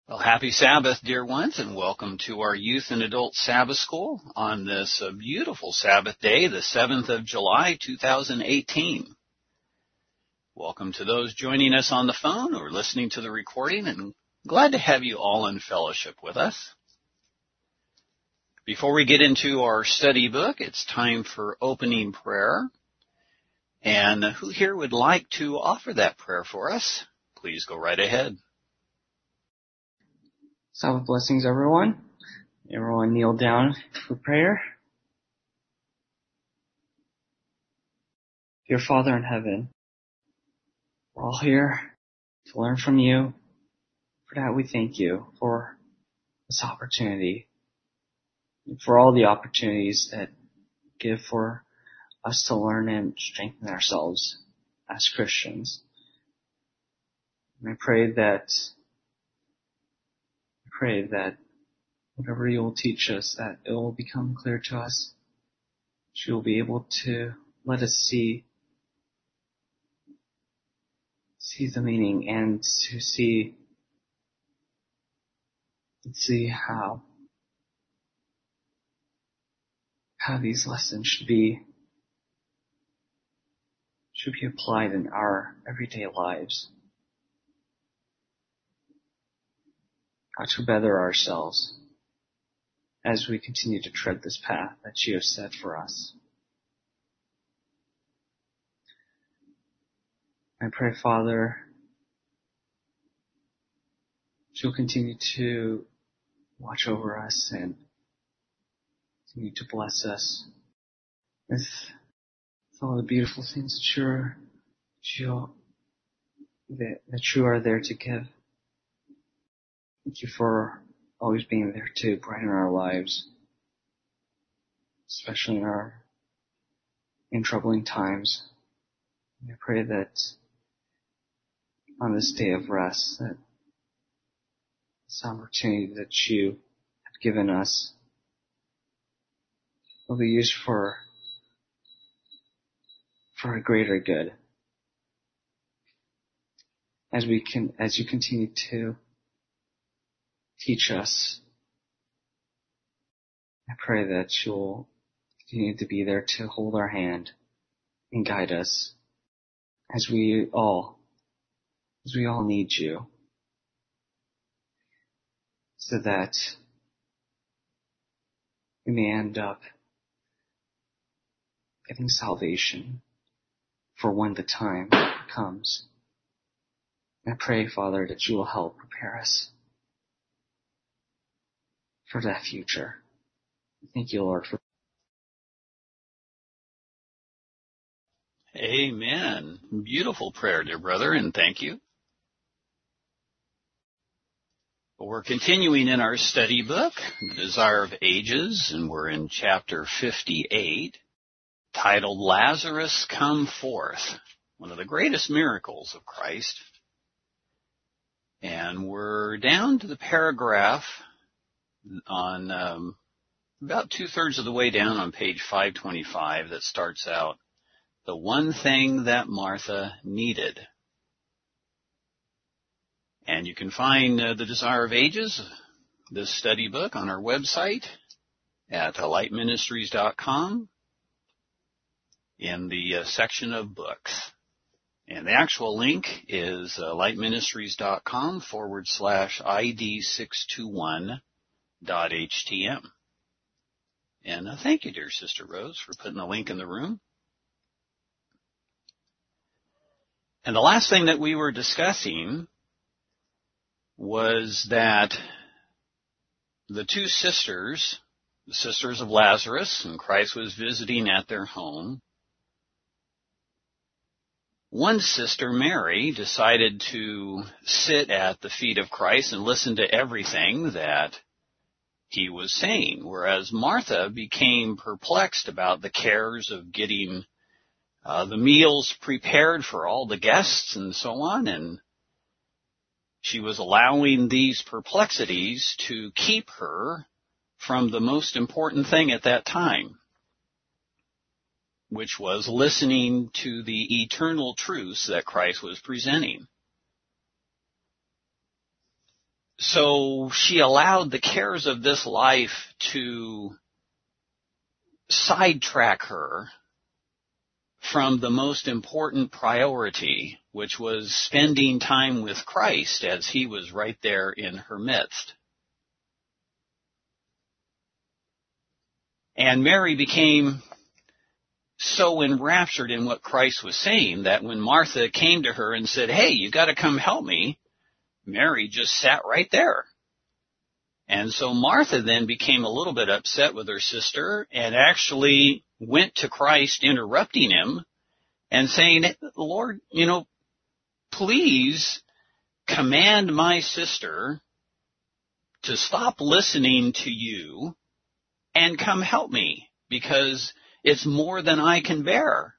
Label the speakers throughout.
Speaker 1: Well, happy Sabbath, dear ones, and welcome to our Youth and Adult Sabbath School on this beautiful Sabbath day, the 7th of July, 2018. Welcome to those joining us on the phone or listening to the recording, and glad to have you all in fellowship with us. Before we get into our study book, it's time for opening prayer. And who here would like to offer that prayer for us? Please go right ahead.
Speaker 2: Sabbath blessings, everyone. Everyone kneel down for prayer. Dear Father in heaven, we're all here to learn from you. For that, we thank you for this opportunity and for all the opportunities that give for us to learn and strengthen ourselves as Christians. And I pray that whatever you will teach us, that it will become clear to us. That you will be able to let us see the meaning and to see how these lessons should be applied in our everyday lives. How to better ourselves as we continue to tread this path that you have set for us. I pray, Father, that you'll continue to watch over us and continue to bless us with all the beautiful things that you are there to give. Thank you for always being there to brighten our lives, especially in troubling times. And I pray that on this day of rest, that this opportunity that you have given us will be used for a greater good. As you continue to teach us, I pray that you'll continue to be there to hold our hand and guide us as we all need you, so that we may end up getting salvation for when the time comes. I pray, Father, that you will help prepare us for that future. Thank you, Lord, for
Speaker 1: Amen. Beautiful prayer, dear brother, and thank you. Well, we're continuing in our study book, The Desire of Ages, and we're in chapter 58, titled Lazarus Come Forth, one of the greatest miracles of Christ. And we're down to the paragraph on about 2/3 of the way down on page 525 that starts out, the one thing that Martha needed. And you can find The Desire of Ages, this study book, on our website at lightministries.com in the section of books. And the actual link is lightministries.com/ID621.htm. And thank you, dear Sister Rose, for putting the link in the room. And the last thing that we were discussing was that the two sisters, the sisters of Lazarus, and Christ was visiting at their home. One sister, Mary, decided to sit at the feet of Christ and listen to everything that he was saying, whereas Martha became perplexed about the cares of getting the meals prepared for all the guests and so on, and she was allowing these perplexities to keep her from the most important thing at that time, which was listening to the eternal truths that Christ was presenting. So she allowed the cares of this life to sidetrack her from the most important priority, which was spending time with Christ as he was right there in her midst. And Mary became so enraptured in what Christ was saying that when Martha came to her and said, "Hey, you got to come help me," Mary just sat right there. And so Martha then became a little bit upset with her sister and actually went to Christ, interrupting him and saying, "Lord, please command my sister to stop listening to you and come help me, because it's more than I can bear."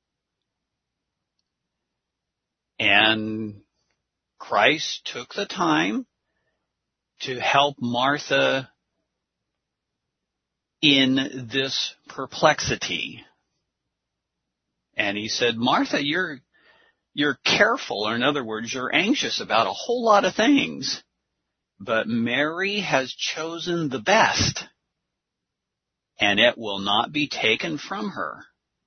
Speaker 1: And Christ took the time to help Martha in this perplexity. And he said, "Martha, you're careful," or in other words, you're anxious about a whole lot of things, but Mary has chosen the best, and it will not be taken from her.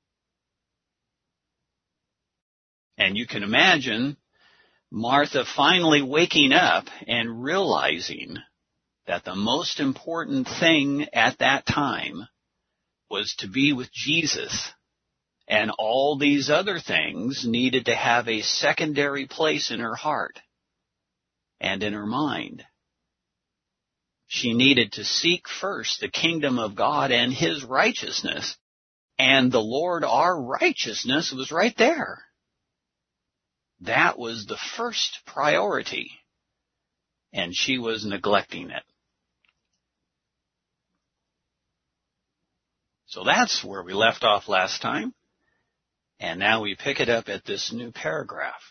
Speaker 1: And you can imagine Martha finally waking up and realizing that the most important thing at that time was to be with Jesus, and all these other things needed to have a secondary place in her heart and in her mind. She needed to seek first the kingdom of God and his righteousness, and the Lord, our righteousness, was right there. That was the first priority, and she was neglecting it. So that's where we left off last time, and now we pick it up at this new paragraph.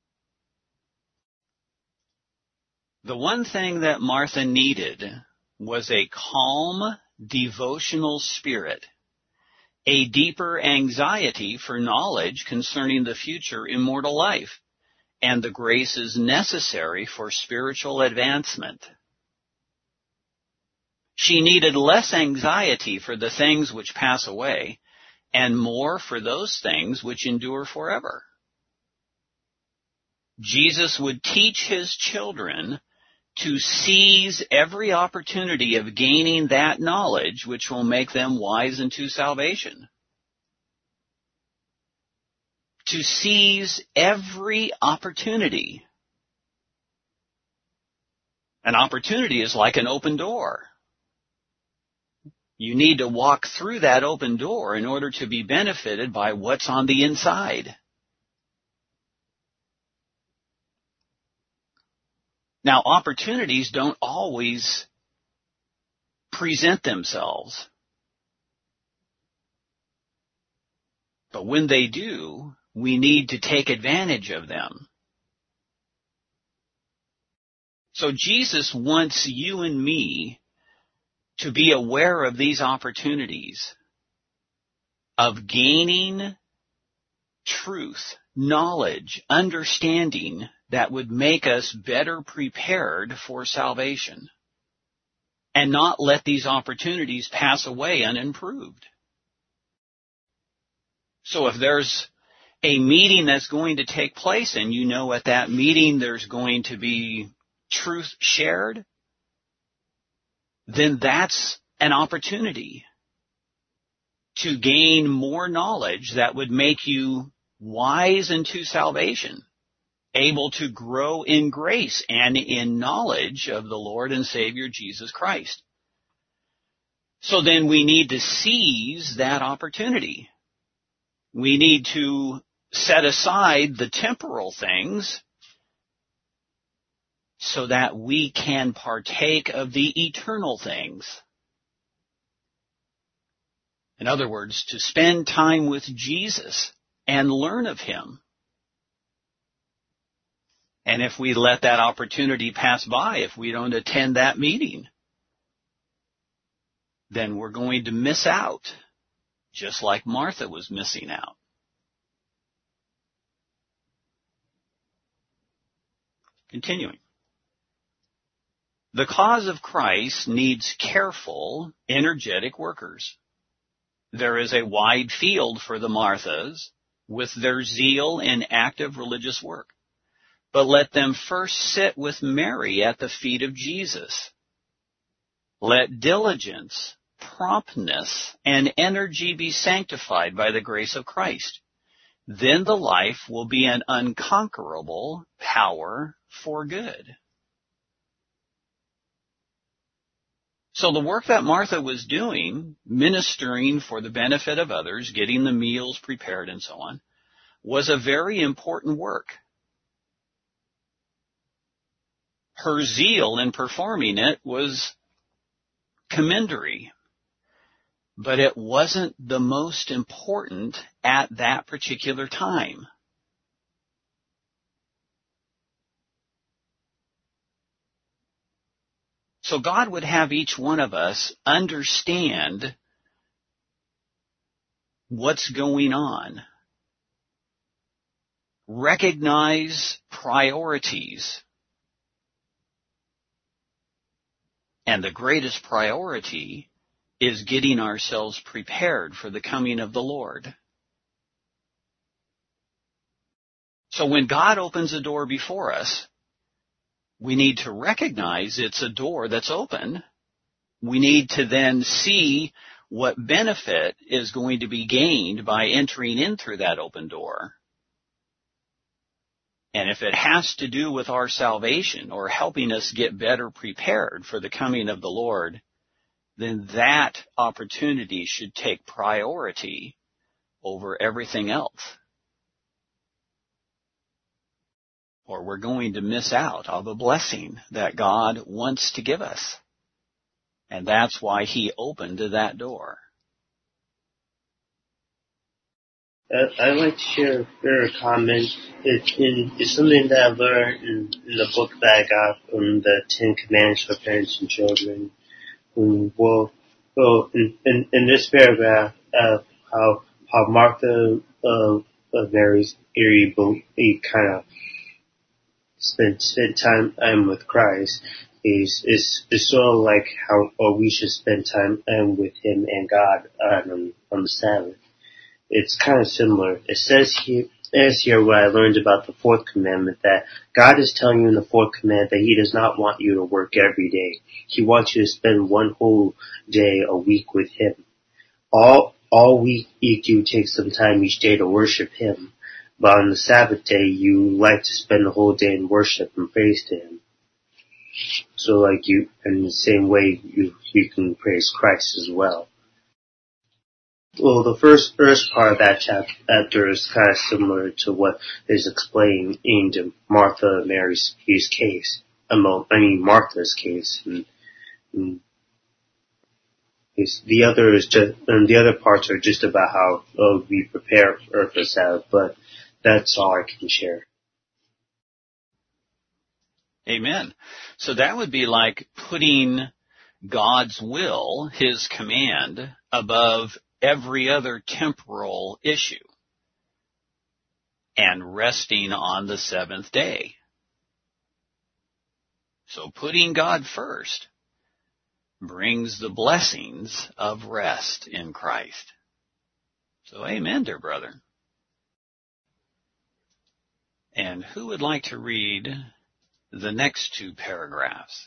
Speaker 1: The one thing that Martha needed was a calm, devotional spirit, a deeper anxiety for knowledge concerning the future immortal life, and the graces necessary for spiritual advancement. She needed less anxiety for the things which pass away, and more for those things which endure forever. Jesus would teach his children to seize every opportunity of gaining that knowledge which will make them wise unto salvation. To seize every opportunity. An opportunity is like an open door. You need to walk through that open door in order to be benefited by what's on the inside. Now, opportunities don't always present themselves. But when they do, we need to take advantage of them. So Jesus wants you and me to be aware of these opportunities of gaining truth, knowledge, understanding that would make us better prepared for salvation, and not let these opportunities pass away unimproved. So if there's a meeting that's going to take place and you know at that meeting there's going to be truth shared, then that's an opportunity to gain more knowledge that would make you wise unto salvation, able to grow in grace and in knowledge of the Lord and Savior Jesus Christ. So then we need to seize that opportunity. We need to set aside the temporal things so that we can partake of the eternal things. In other words, to spend time with Jesus and learn of him. And if we let that opportunity pass by, if we don't attend that meeting, then we're going to miss out, just like Martha was missing out. Continuing. The cause of Christ needs careful, energetic workers. There is a wide field for the Marthas with their zeal in active religious work. But let them first sit with Mary at the feet of Jesus. Let diligence, promptness, and energy be sanctified by the grace of Christ. Then the life will be an unconquerable power for good. So the work that Martha was doing, ministering for the benefit of others, getting the meals prepared and so on, was a very important work. Her zeal in performing it was commendatory, but it wasn't the most important at that particular time. So God would have each one of us understand what's going on. Recognize priorities. And the greatest priority is getting ourselves prepared for the coming of the Lord. So when God opens a door before us, we need to recognize it's a door that's open. We need to then see what benefit is going to be gained by entering in through that open door. And if it has to do with our salvation or helping us get better prepared for the coming of the Lord, then that opportunity should take priority over everything else. Or we're going to miss out on the blessing that God wants to give us. And that's why He opened that door.
Speaker 3: I'd like to share a comment. It's something that I learned in the book that I got from the Ten Commandments for Parents and Children. In this paragraph, how Martha Mary's kind of spent time with Christ is sort of like how we should spend time with Him and God on the Sabbath. It's kind of similar. It says here what I learned about the fourth commandment, that God is telling you in the fourth commandment that He does not want you to work every day. He wants you to spend one whole day a week with Him. All week you take some time each day to worship Him. But on the Sabbath day, you like to spend the whole day in worship and praise to Him. So in the same way, you can praise Christ as well. Well, the first part of that chapter is kind of similar to what is explained in Martha's case. Martha's case. And the other parts are just about how we prepare for Sabbath, but that's all I can share.
Speaker 1: Amen. So that would be like putting God's will, His command, above every other temporal issue and resting on the seventh day. So putting God first brings the blessings of rest in Christ. So amen, dear brother. And who would like to read the next two paragraphs?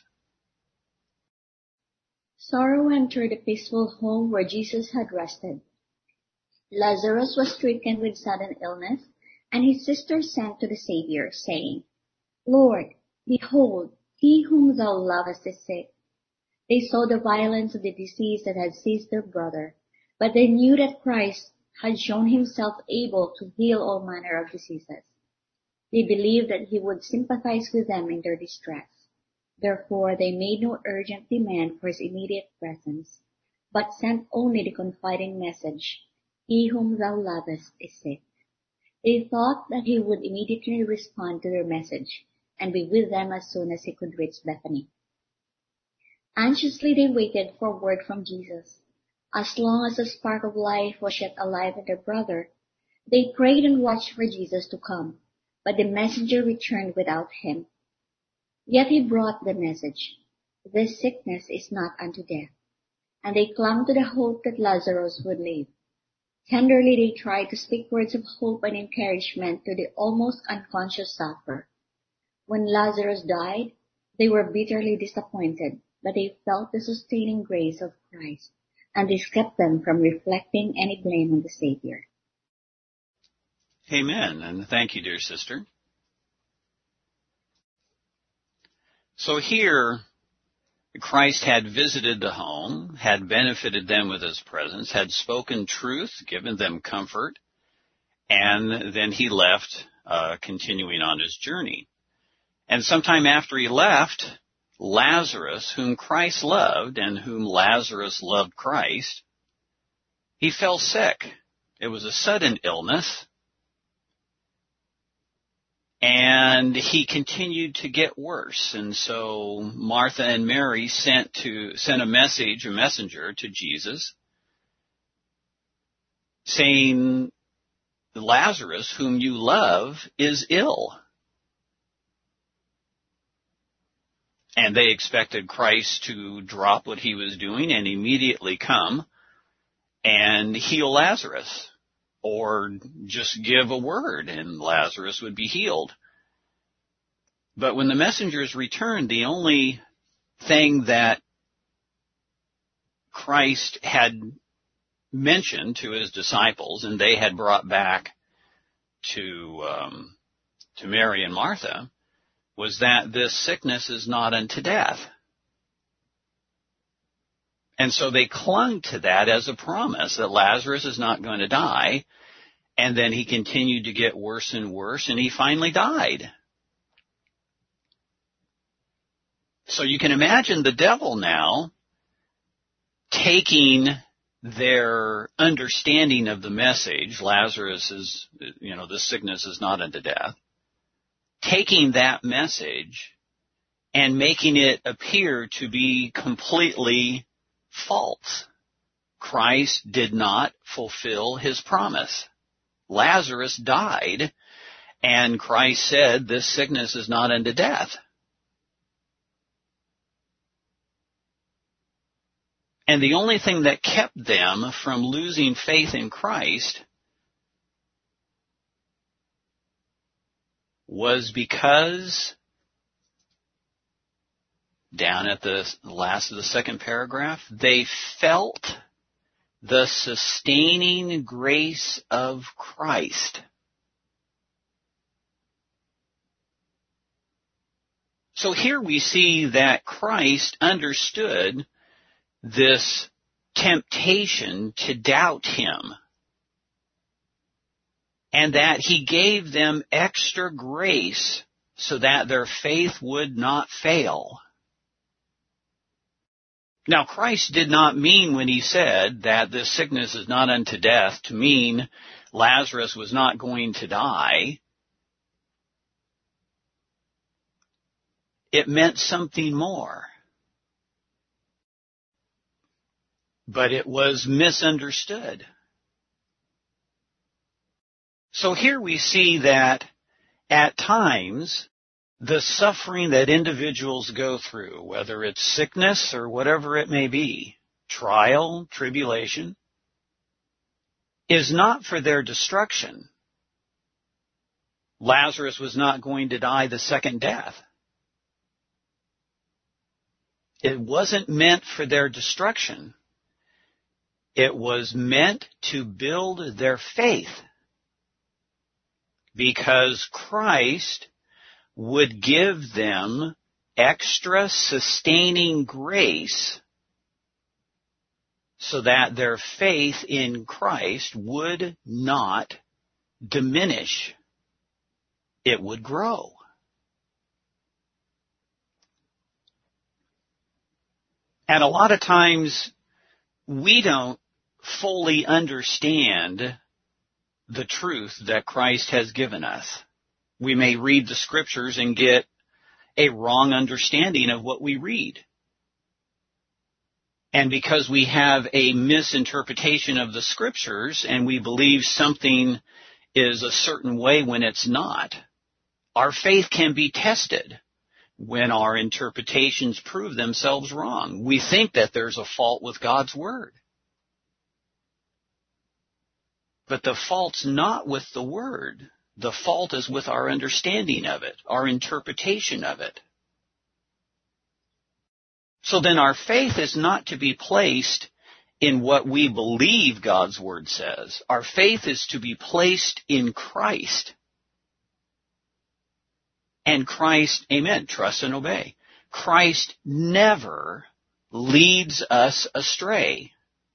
Speaker 4: Sorrow entered the peaceful home where Jesus had rested. Lazarus was stricken with sudden illness, and his sisters sent to the Savior, saying, Lord, behold, he whom thou lovest is sick. They saw the violence of the disease that had seized their brother, but they knew that Christ had shown himself able to heal all manner of diseases. They believed that he would sympathize with them in their distress. Therefore, they made no urgent demand for his immediate presence, but sent only the confiding message, He whom thou lovest is sick. They thought that he would immediately respond to their message and be with them as soon as he could reach Bethany. Anxiously they waited for word from Jesus. As long as the spark of life was yet alive in their brother, they prayed and watched for Jesus to come, but the messenger returned without him. Yet he brought the message, This sickness is not unto death. And they clung to the hope that Lazarus would live. Tenderly they tried to speak words of hope and encouragement to the almost unconscious sufferer. When Lazarus died, they were bitterly disappointed, but they felt the sustaining grace of Christ, and this kept them from reflecting any blame on the Savior.
Speaker 1: Amen, and thank you, dear sister. So here, Christ had visited the home, had benefited them with his presence, had spoken truth, given them comfort, and then he left, continuing on his journey. And sometime after he left, Lazarus, whom Christ loved and whom Lazarus loved Christ, he fell sick. It was a sudden illness. And he continued to get worse. And so Martha and Mary sent a messenger to Jesus, saying, Lazarus, whom you love, is ill. And they expected Christ to drop what he was doing and immediately come and heal Lazarus, or just give a word and Lazarus would be healed. But when the messengers returned, the only thing that Christ had mentioned to his disciples, and they had brought back to Mary and Martha, was that this sickness is not unto death. And so they clung to that as a promise that Lazarus is not going to die. And then he continued to get worse and worse, and he finally died. So you can imagine the devil now taking their understanding of the message, Lazarus is, this sickness is not unto death, taking that message and making it appear to be completely false. Christ did not fulfill his promise. Lazarus died, and Christ said, this sickness is not unto death. And the only thing that kept them from losing faith in Christ was because, down at the last of the second paragraph, they felt the sustaining grace of Christ. So here we see that Christ understood this temptation to doubt him, and that he gave them extra grace so that their faith would not fail. Now, Christ did not mean when he said that this sickness is not unto death to mean Lazarus was not going to die. It meant something more. But it was misunderstood. So here we see that at times, the suffering that individuals go through, whether it's sickness or whatever it may be, trial, tribulation, is not for their destruction. Lazarus was not going to die the second death. It wasn't meant for their destruction. It was meant to build their faith, because Christ would give them extra sustaining grace so that their faith in Christ would not diminish. It would grow. And a lot of times we don't fully understand the truth that Christ has given us. We may read the scriptures and get a wrong understanding of what we read. And because we have a misinterpretation of the scriptures and we believe something is a certain way when it's not, our faith can be tested. when our interpretations prove themselves wrong. We think that there's a fault with God's Word. But the fault's not with the Word. The fault is with our understanding of it, our interpretation of it. So then our faith is not to be placed in what we believe God's Word says. Our faith is to be placed in Christ. And Christ, amen, trust and obey. Christ never leads us astray.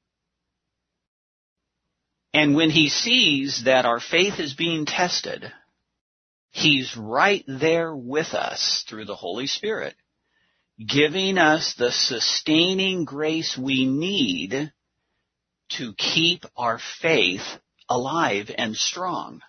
Speaker 1: And when he sees that our faith is being tested, he's right there with us through the Holy Spirit, giving us the sustaining grace we need to keep our faith alive and strong.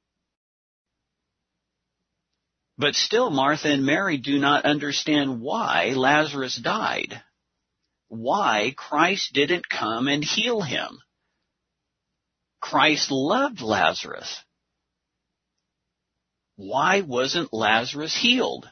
Speaker 1: But still, Martha and Mary do not understand why Lazarus died, why Christ didn't come and heal him. Christ loved Lazarus. Why wasn't Lazarus healed?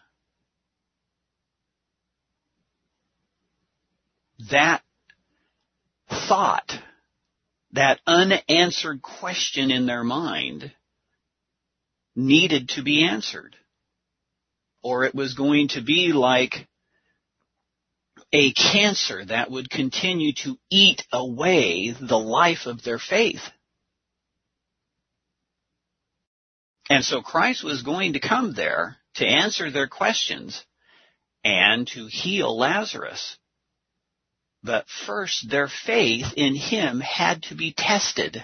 Speaker 1: That thought, that unanswered question in their mind needed to be answered. Or it was going to be like a cancer that would continue to eat away the life of their faith. And so Christ was going to come there to answer their questions and to heal Lazarus. But first, their faith in him had to be tested.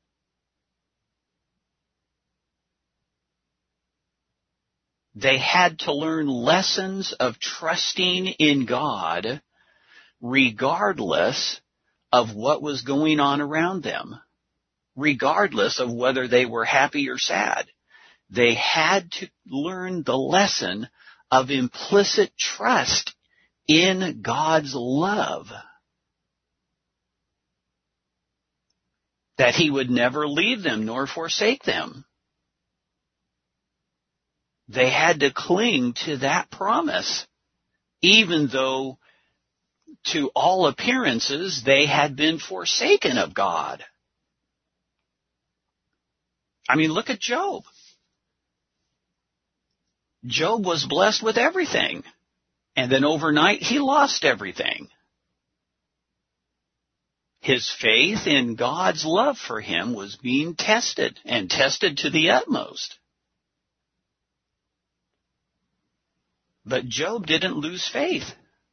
Speaker 1: They had to learn lessons of trusting in God regardless of what was going on around them, regardless of whether they were happy or sad. They had to learn the lesson of implicit trust in God's love, that he would never leave them nor forsake them. They had to cling to that promise, even though to all appearances they had been forsaken of God. I mean, look at Job. Job was blessed with everything, and then overnight he lost everything. His faith in God's love for him was being tested, and tested to the utmost. But Job didn't lose faith.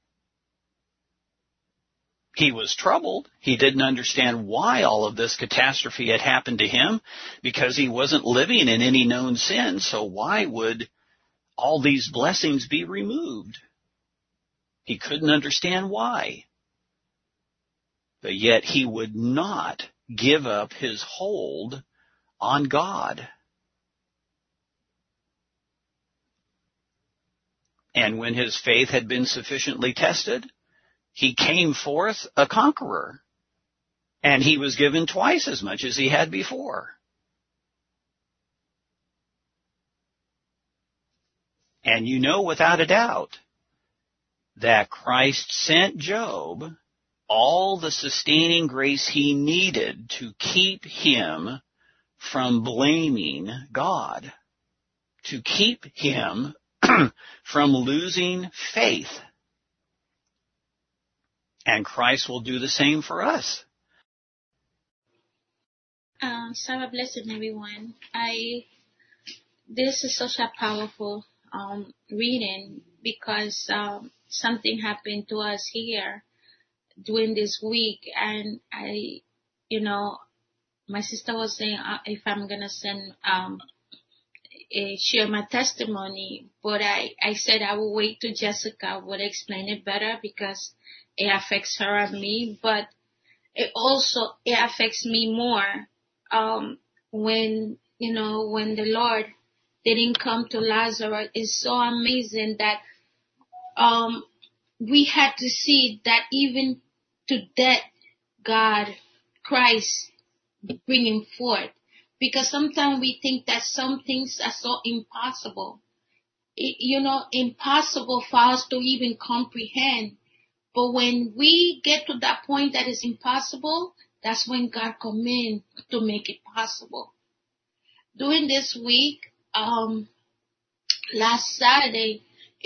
Speaker 1: He was troubled. He didn't understand why all of this catastrophe had happened to him, because he wasn't living in any known sin, so why would all these blessings be removed? He couldn't understand why. But yet he would not give up his hold on God. And when his faith had been sufficiently tested, he came forth a conqueror. And he was given twice as much as he had before. And you know without a doubt that Christ sent Job all the sustaining grace he needed to keep him from blaming God, to keep him from losing faith. And Christ will do the same for us.
Speaker 5: Sarah, blessing everyone. This is such a powerful reading, because something happened to us here during this week, and my sister was saying if I'm gonna share my testimony, but I said I will wait till Jessica would explain it better, because it affects her and me, but it affects me more when the Lord didn't come to Lazarus. It's so amazing that we had to see that even to death, God, Christ, bringing forth. Because sometimes we think that some things are so impossible. impossible for us to even comprehend. But when we get to that point that is impossible, that's when God comes in to make it possible. During this week, last Saturday,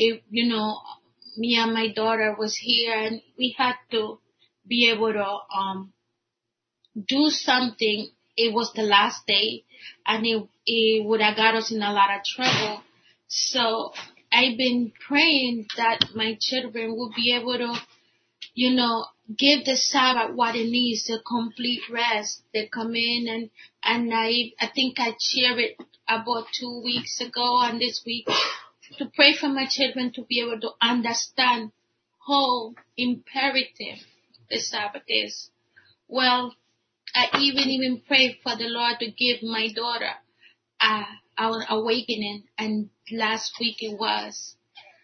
Speaker 5: me and my daughter was here, and we had to be able to do something. It was the last day, and it would have got us in a lot of trouble. So I've been praying that my children will be able to, give the Sabbath what it needs, a complete rest. They come in, and I think I shared it about 2 weeks ago, and this week, to pray for my children to be able to understand how imperative the Sabbath is. Well, I even prayed for the Lord to give my daughter our awakening, and last week it was.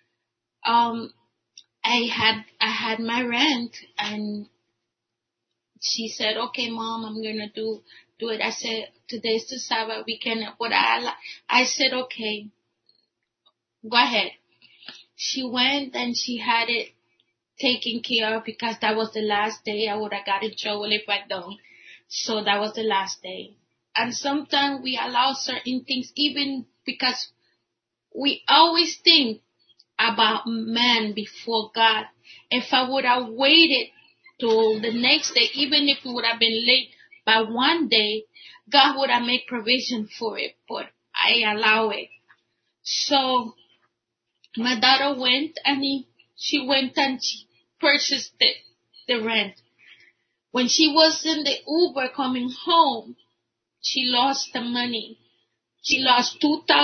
Speaker 5: I had my rent, and she said, "Okay, Mom, I'm gonna do it." I said, "Today's the Sabbath, we can." But I said, "Okay, go ahead." She went and she had it taken care of because that was the last day. I would have got in trouble if I don't. So that was the last day. And sometimes we allow certain things, even because we always think about man before God. If I would have waited till the next day, even if it would have been late by one day, God would have made provision for it, but I allow it. So my daughter went, and she went and she purchased the rent. When she was in the Uber coming home, she lost the money. She lost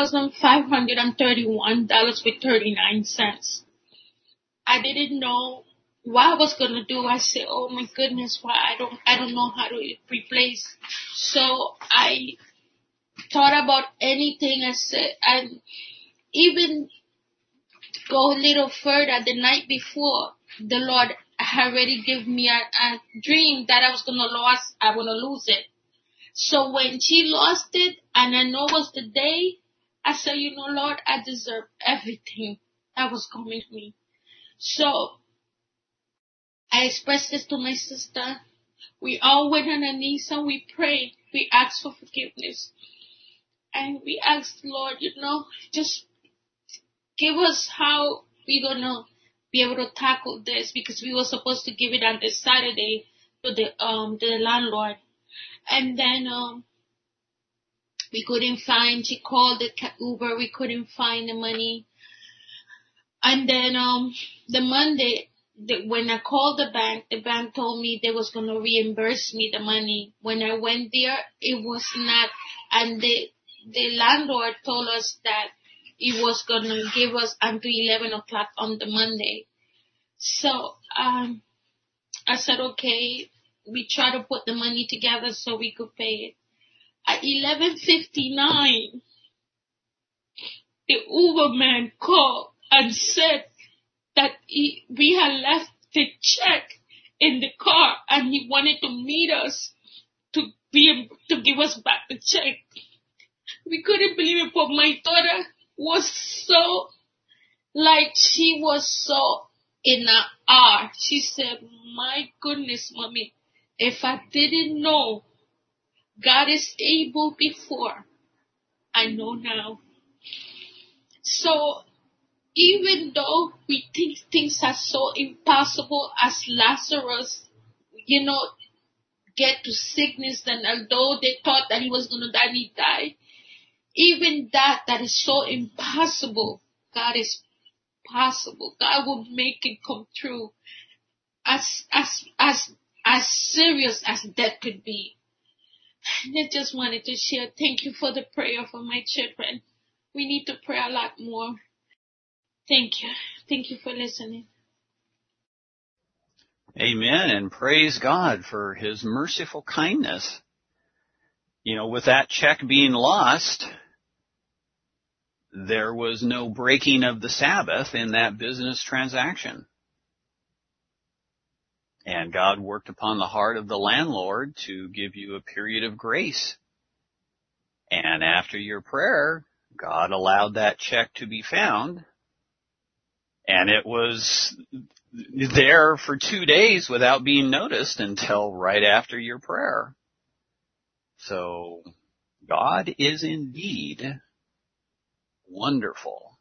Speaker 5: $2,531.39. I didn't know what I was gonna do. I said, "Oh my goodness, why I don't know how to replace." So I thought about anything. I said, and even go a little further. The night before, the Lord had already given me a dream that I was gonna lose it. So when she lost it, and I know it was the day, I said, Lord, I deserve everything that was coming to me. So I expressed this to my sister. We all went on our knees and we prayed. We asked for forgiveness. And we asked, Lord, just give us how we're going to be able to tackle this, because we were supposed to give it on this Saturday to the landlord. And then we couldn't find, she called the Uber, we couldn't find the money. And then the Monday, when I called the bank told me they was going to reimburse me the money. When I went there, it was not, and the landlord told us that it was going to give us until 11 o'clock on the Monday. So I said, okay, we try to put the money together so we could pay it. At 11:59, the Uber man called and said that we had left the check in the car, and he wanted to meet us to give us back the check. We couldn't believe it, but my daughter was so, she was so in awe. She said, "My goodness, Mommy, if I didn't know God is able before, I know now." So even though we think things are so impossible, as Lazarus, get to sickness, and although they thought that he was going to die, he died. Even that is so impossible, God is possible. God will make it come true. As serious as that could be. And I just wanted to share. Thank you for the prayer for my children. We need to pray a lot more. Thank you. Thank you for listening.
Speaker 1: Amen, and praise God for His merciful kindness. With that check being lost, there was no breaking of the Sabbath in that business transaction. And God worked upon the heart of the landlord to give you a period of grace. And after your prayer, God allowed that check to be found, and it was there for 2 days without being noticed until right after your prayer. So God is indeed wonderful.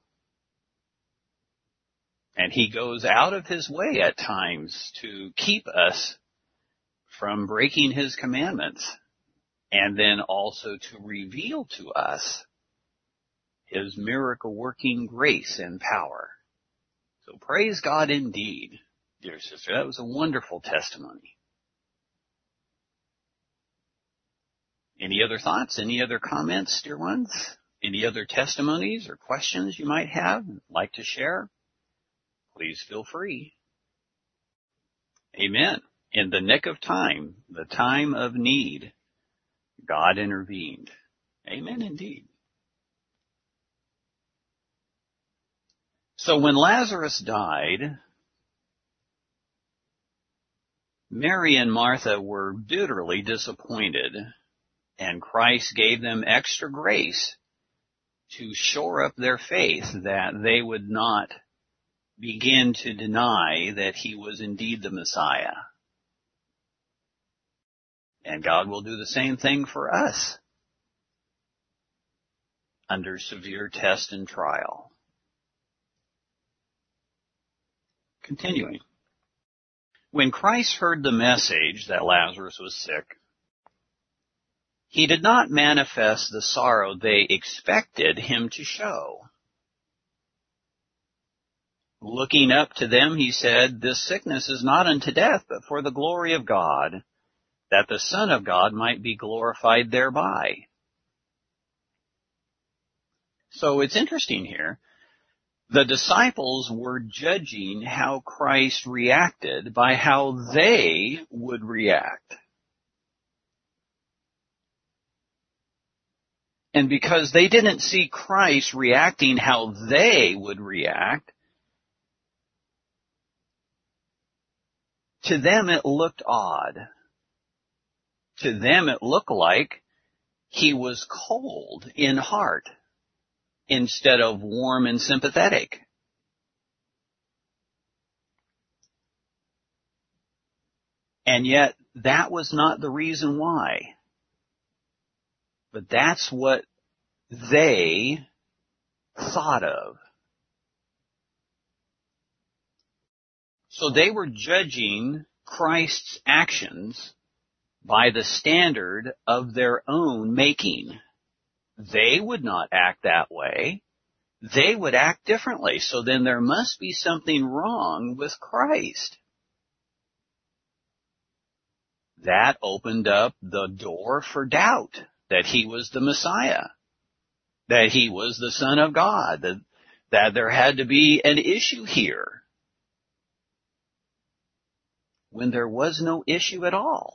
Speaker 1: And He goes out of His way at times to keep us from breaking His commandments, and then also to reveal to us His miracle-working grace and power. So praise God indeed, dear sister. That was a wonderful testimony. Any other thoughts? Any other comments, dear ones? Any other testimonies or questions you might have, like to share? Please feel free. Amen. In the nick of time, the time of need, God intervened. Amen indeed. So when Lazarus died, Mary and Martha were bitterly disappointed, and Christ gave them extra grace to shore up their faith that they would not begin to deny that He was indeed the Messiah. And God will do the same thing for us under severe test and trial. Continuing. When Christ heard the message that Lazarus was sick, He did not manifest the sorrow they expected Him to show. Looking up to them, He said, "This sickness is not unto death, but for the glory of God, that the Son of God might be glorified thereby." So it's interesting here. The disciples were judging how Christ reacted by how they would react. And because they didn't see Christ reacting how they would react, to them it looked odd. To them it looked like He was cold in heart instead of warm and sympathetic. And yet, that was not the reason why. But that's what they thought of. So they were judging Christ's actions by the standard of their own making. They would not act that way. They would act differently. So then there must be something wrong with Christ. That opened up the door for doubt that He was the Messiah, that He was the Son of God, that there had to be an issue here when there was no issue at all.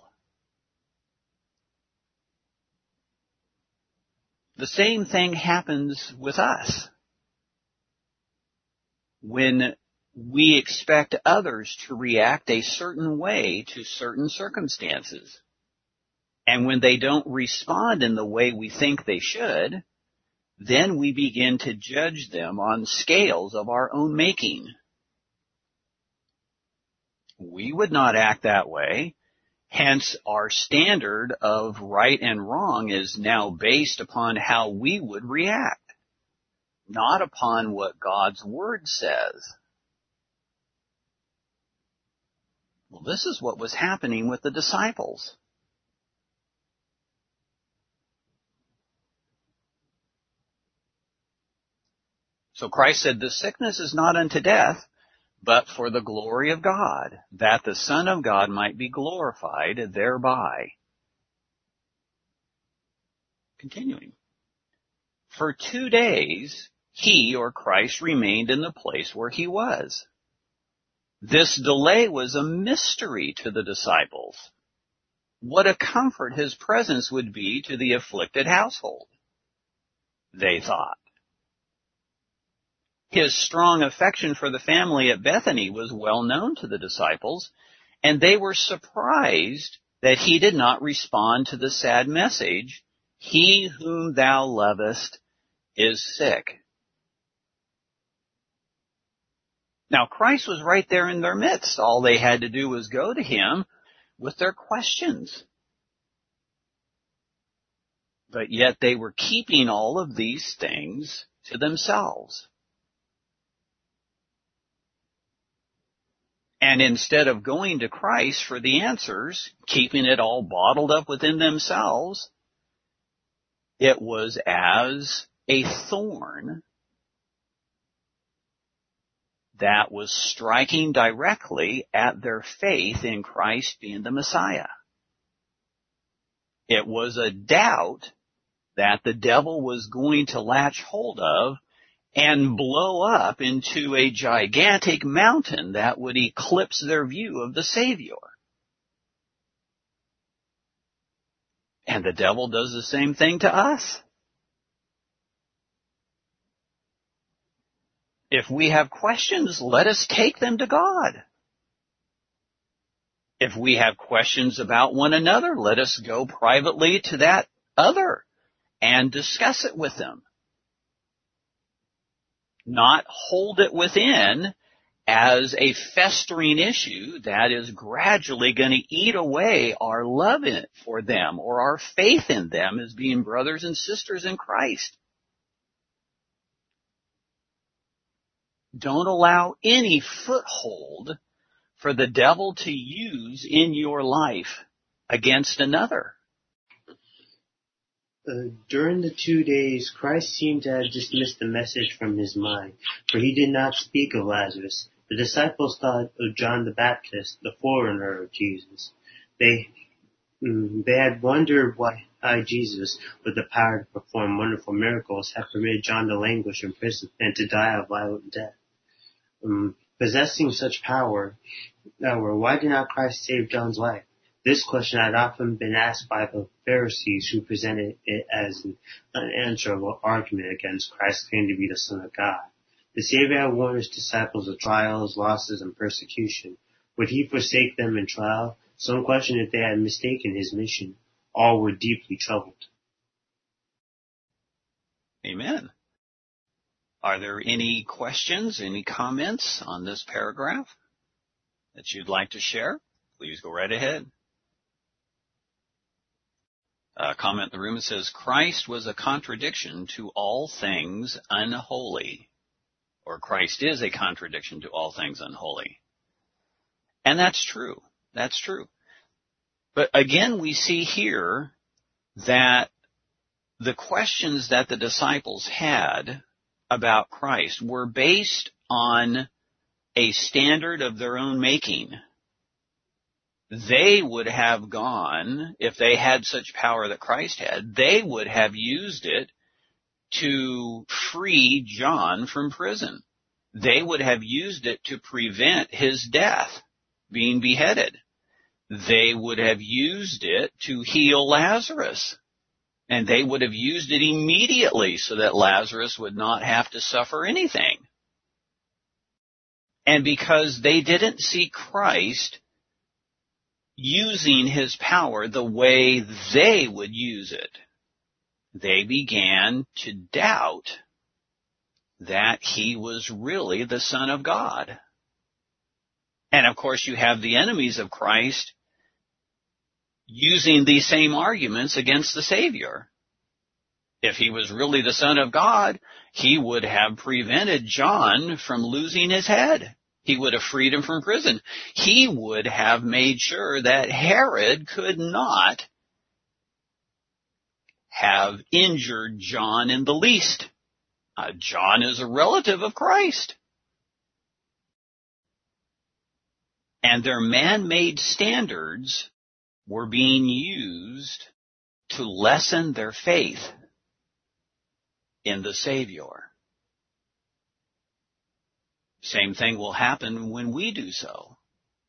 Speaker 1: The same thing happens with us when we expect others to react a certain way to certain circumstances. And when they don't respond in the way we think they should, then we begin to judge them on scales of our own making. We would not act that way. Hence, our standard of right and wrong is now based upon how we would react, not upon what God's Word says. Well, this is what was happening with the disciples. So Christ said, "The sickness is not unto death, but for the glory of God, that the Son of God might be glorified thereby." Continuing. For 2 days, He, or Christ, remained in the place where He was. This delay was a mystery to the disciples. What a comfort His presence would be to the afflicted household, they thought. His strong affection for the family at Bethany was well known to the disciples, and they were surprised that He did not respond to the sad message, "He whom thou lovest is sick. Now, Christ was right there in their midst. All they had to do was go to him with their questions. But yet they were keeping all of these things to themselves. And instead of going to Christ for the answers, keeping it all bottled up within themselves, it was as a thorn that was striking directly at their faith in Christ being the Messiah. It was a doubt that the devil was going to latch hold of and blow up into a gigantic mountain that would eclipse their view of the Savior. And the devil does the same thing to us. If we have questions, let us take them to God. If we have questions about one another, let us go privately to that other and discuss it with them. Not hold it within as a festering issue that is gradually going to eat away our love for them or our faith in them as being brothers and sisters in Christ. Don't allow any foothold for the devil to use in your life against another.
Speaker 3: During the 2 days, Christ seemed to have dismissed the message from his mind, for he did not speak of Lazarus. The disciples thought of John the Baptist, the forerunner of Jesus. They had wondered why Jesus, with the power to perform wonderful miracles, had permitted John to languish in prison and to die a violent death. Possessing such power, why did not Christ save John's life? This question had often been asked by the Pharisees, who presented it as an unanswerable argument against Christ's claim to be the Son of God. The Savior had warned his disciples of trials, losses, and persecution. Would he forsake them in trial? Some questioned if they had mistaken his mission. All were deeply troubled.
Speaker 1: Amen. Are there any questions, any comments on this paragraph that you'd like to share? Please go right ahead. Comment in the room that says, Christ was a contradiction to all things unholy. Or Christ is a contradiction to all things unholy. And that's true. That's true. But again, we see here that the questions that the disciples had about Christ were based on a standard of their own making. They would have gone, if they had such power that Christ had, they would have used it to free John from prison. They would have used it to prevent his death, being beheaded. They would have used it to heal Lazarus. And they would have used it immediately so that Lazarus would not have to suffer anything. And because they didn't see Christ using his power the way they would use it, they began to doubt that he was really the Son of God. And of course you have the enemies of Christ using these same arguments against the Savior. If he was really the Son of God, he would have prevented John from losing his head. He would have freed him from prison. He would have made sure that Herod could not have injured John in the least. John is a relative of Christ. And their man-made standards were being used to lessen their faith in the Savior. Same thing will happen when we do so.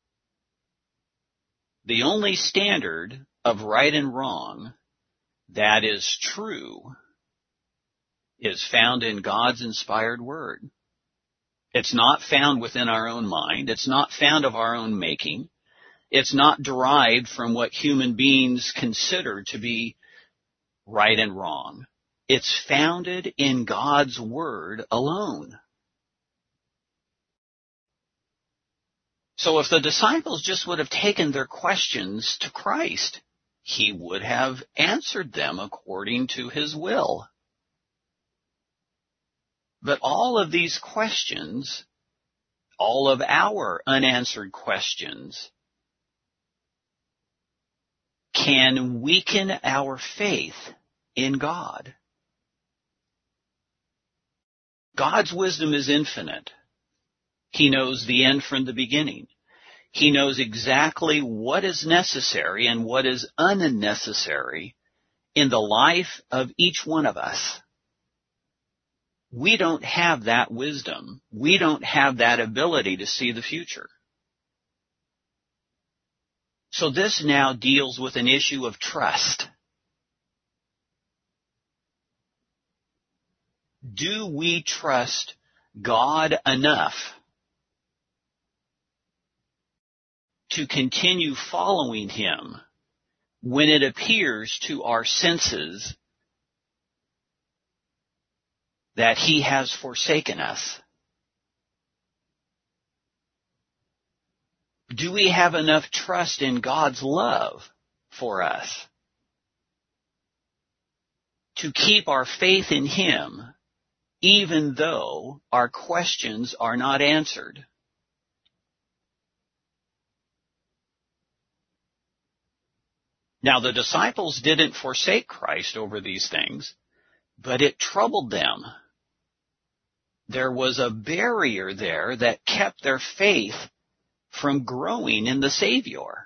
Speaker 1: The only standard of right and wrong that is true is found in God's inspired word. It's not found within our own mind. It's not found of our own making. It's not derived from what human beings consider to be right and wrong. It's founded in God's Word alone. So if the disciples just would have taken their questions to Christ, He would have answered them according to His will. But all of these questions, all of our unanswered questions, can weaken our faith in God. God's wisdom is infinite. He knows the end from the beginning. He knows exactly what is necessary and what is unnecessary in the life of each one of us. We don't have that wisdom. We don't have that ability to see the future. So this now deals with an issue of trust. Do we trust God enough to continue following Him when it appears to our senses that He has forsaken us? Do we have enough trust in God's love for us to keep our faith in Him even though our questions are not answered? Now, the disciples didn't forsake Christ over these things, but it troubled them. There was a barrier there that kept their faith from growing in the Savior.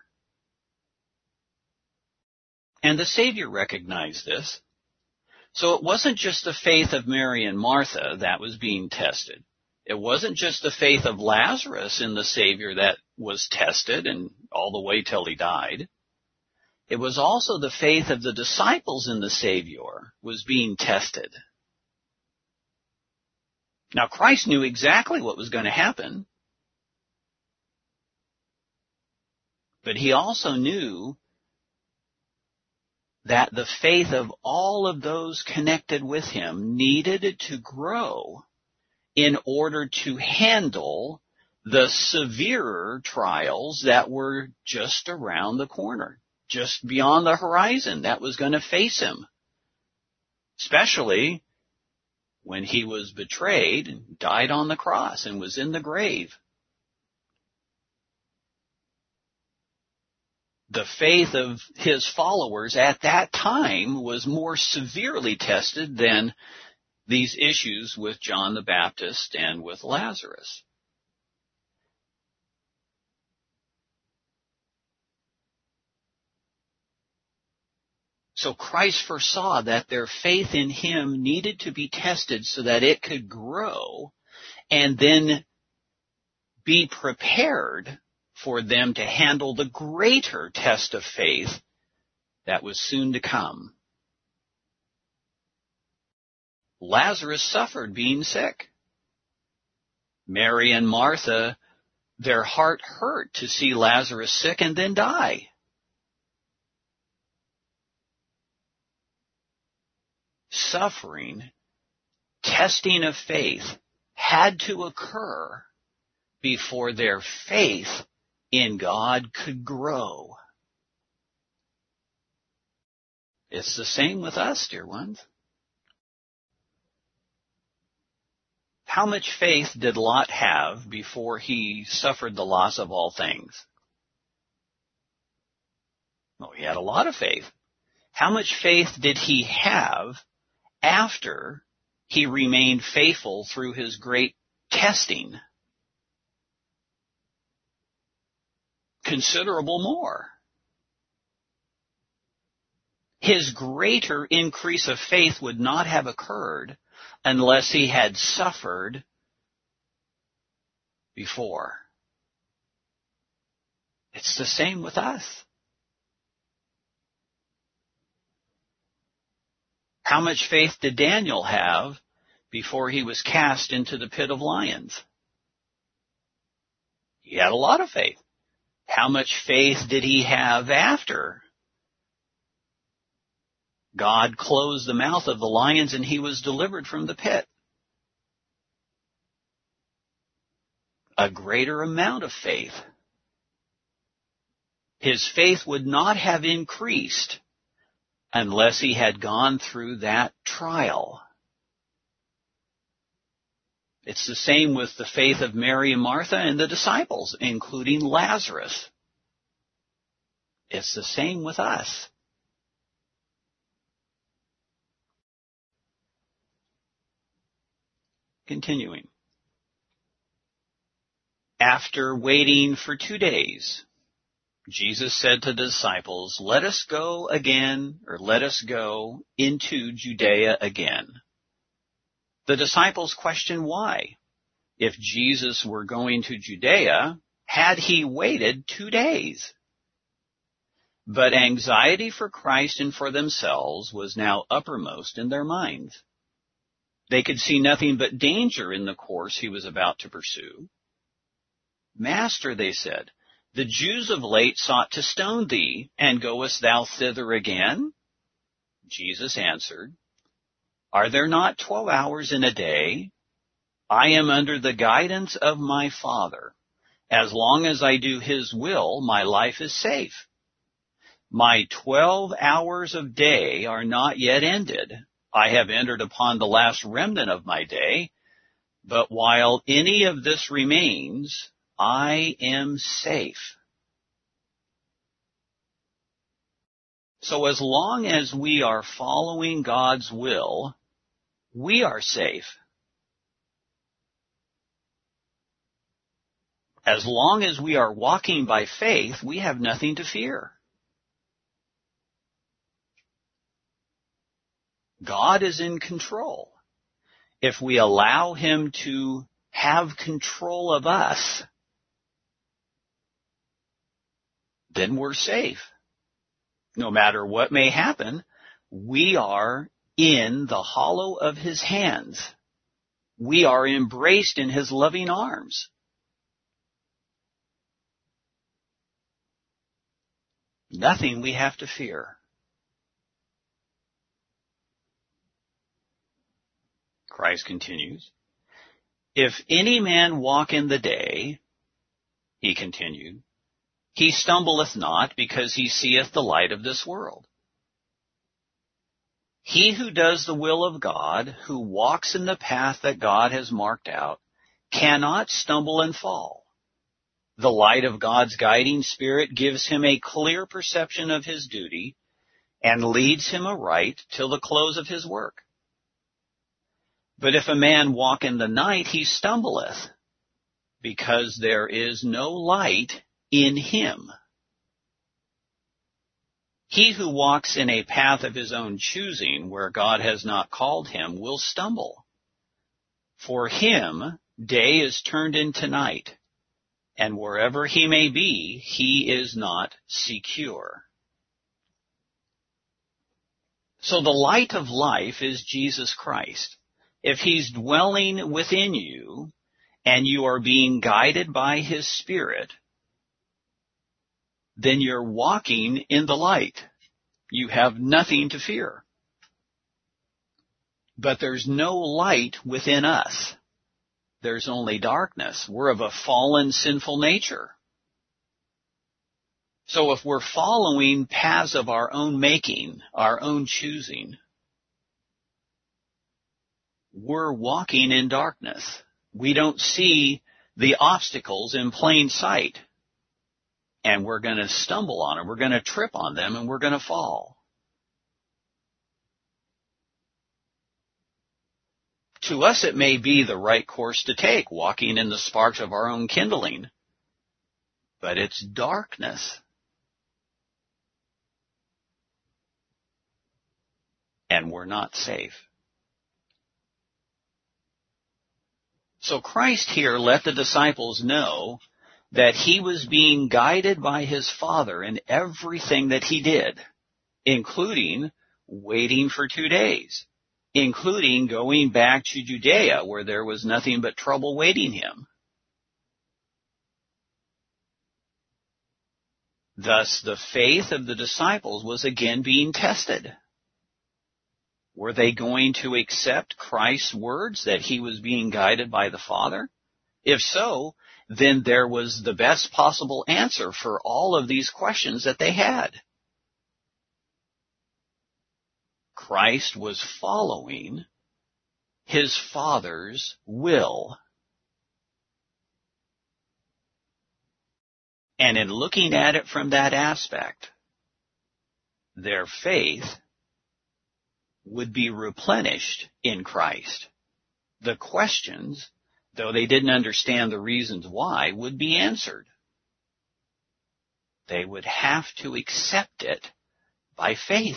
Speaker 1: And the Savior recognized this. So it wasn't just the faith of Mary and Martha that was being tested. It wasn't just the faith of Lazarus in the Savior that was tested and all the way till he died. It was also the faith of the disciples in the Savior was being tested. Now, Christ knew exactly what was going to happen, but He also knew that the faith of all of those connected with Him needed to grow in order to handle the severer trials that were just around the corner, just beyond the horizon that was going to face Him, especially when He was betrayed and died on the cross and was in the grave. The faith of His followers at that time was more severely tested than these issues with John the Baptist and with Lazarus. So Christ foresaw that their faith in Him needed to be tested so that it could grow and then be prepared for them to handle the greater test of faith that was soon to come. Lazarus suffered being sick. Mary and Martha, their heart hurt to see Lazarus sick and then die. Suffering, testing of faith had to occur before their faith in God could grow. It's the same with us, dear ones. How much faith did Lot have before he suffered the loss of all things? Well, he had a lot of faith. How much faith did he have after he remained faithful through his great testing? Considerable more. His greater increase of faith would not have occurred unless he had suffered before. It's the same with us. How much faith did Daniel have before he was cast into the pit of lions? He had a lot of faith. How much faith did he have after God closed the mouth of the lions and he was delivered from the pit. A greater amount of faith. His faith would not have increased unless he had gone through that trial. It's the same with the faith of Mary and Martha and the disciples, including Lazarus. It's the same with us. Continuing. After waiting for 2 days, Jesus said to the disciples, let us go into Judea again. The disciples questioned why. If Jesus were going to Judea, had he waited 2 days? But anxiety for Christ and for themselves was now uppermost in their minds. They could see nothing but danger in the course he was about to pursue. Master, they said, the Jews of late sought to stone thee, and goest thou thither again? Jesus answered, are there not 12 hours in a day? I am under the guidance of my Father. As long as I do his will, my life is safe. My 12 hours of day are not yet ended. I have entered upon the last remnant of my day, but while any of this remains, I am safe. So as long as we are following God's will, we are safe. As long as we are walking by faith, we have nothing to fear. God is in control. If we allow him to have control of us, then we're safe. No matter what may happen, we are in the hollow of his hands. We are embraced in his loving arms. Nothing we have to fear. Christ continues, if any man walk in the day, he continued, he stumbleth not, because he seeth the light of this world. He who does the will of God, who walks in the path that God has marked out, cannot stumble and fall. The light of God's guiding spirit gives him a clear perception of his duty and leads him aright till the close of his work. But if a man walk in the night, he stumbleth, because there is no light in him. He who walks in a path of his own choosing, where God has not called him, will stumble. For him, day is turned into night, and wherever he may be, he is not secure. So the light of life is Jesus Christ. If he's dwelling within you, and you are being guided by his Spirit, then you're walking in the light. You have nothing to fear. But there's no light within us. There's only darkness. We're of a fallen, sinful nature. So if we're following paths of our own making, our own choosing, we're walking in darkness. We don't see the obstacles in plain sight. And we're going to stumble on them. We're going to trip on them, and we're going to fall. To us, it may be the right course to take, walking in the sparks of our own kindling. But it's darkness. And we're not safe. So Christ here let the disciples know that he was being guided by his Father in everything that he did, including waiting for 2 days, including going back to Judea where there was nothing but trouble waiting him. Thus, the faith of the disciples was again being tested. Were they going to accept Christ's words that he was being guided by the Father? If so, then there was the best possible answer for all of these questions that they had. Christ was following his Father's will. And in looking at it from that aspect, their faith would be replenished in Christ. The questions, though they didn't understand the reasons why, would be answered. They would have to accept it by faith.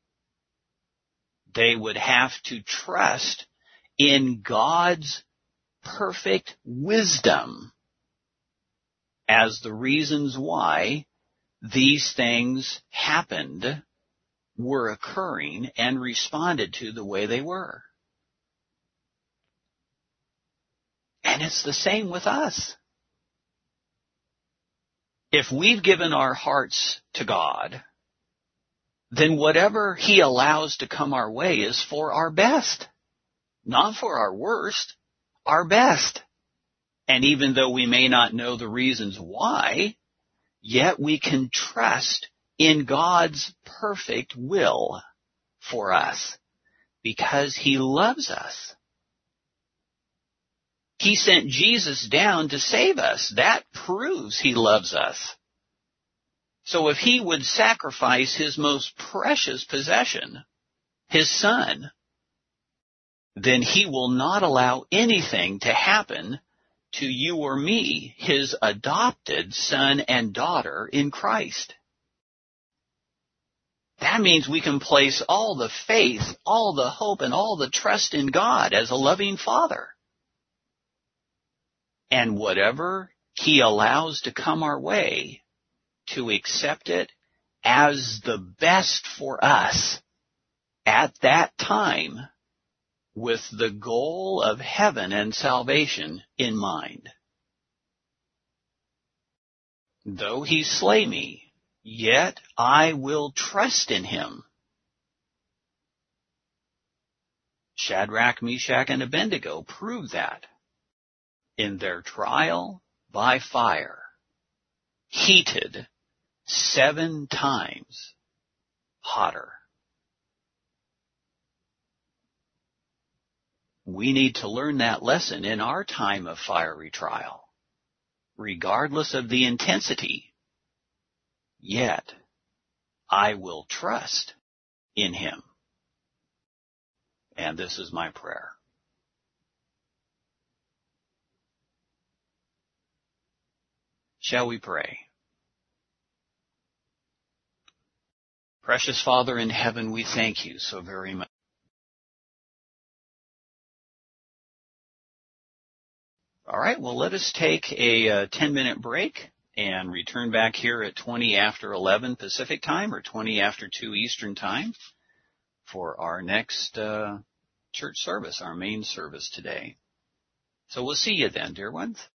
Speaker 1: They would have to trust in God's perfect wisdom as the reasons why these things happened, were occurring, and responded to the way they were. And it's the same with us. If we've given our hearts to God, then whatever he allows to come our way is for our best. Not for our worst, our best. And even though we may not know the reasons why, yet we can trust in God's perfect will for us because he loves us. He sent Jesus down to save us. That proves he loves us. So if he would sacrifice his most precious possession, his Son, then he will not allow anything to happen to you or me, his adopted son and daughter in Christ. That means we can place all the faith, all the hope, and all the trust in God as a loving Father. And whatever he allows to come our way, to accept it as the best for us at that time, with the goal of heaven and salvation in mind. Though he slay me, yet I will trust in him. Shadrach, Meshach, and Abednego proved that in their trial by fire, heated 7 times hotter. We need to learn that lesson in our time of fiery trial, regardless of the intensity. Yet, I will trust in him. And this is my prayer. Shall we pray? Precious Father in heaven, we thank you so very much. All right, well, let us take a 10-minute break and return back here at 20 after 11 Pacific time or 20 after 2 Eastern time for our next church service, our main service today. So we'll see you then, dear ones.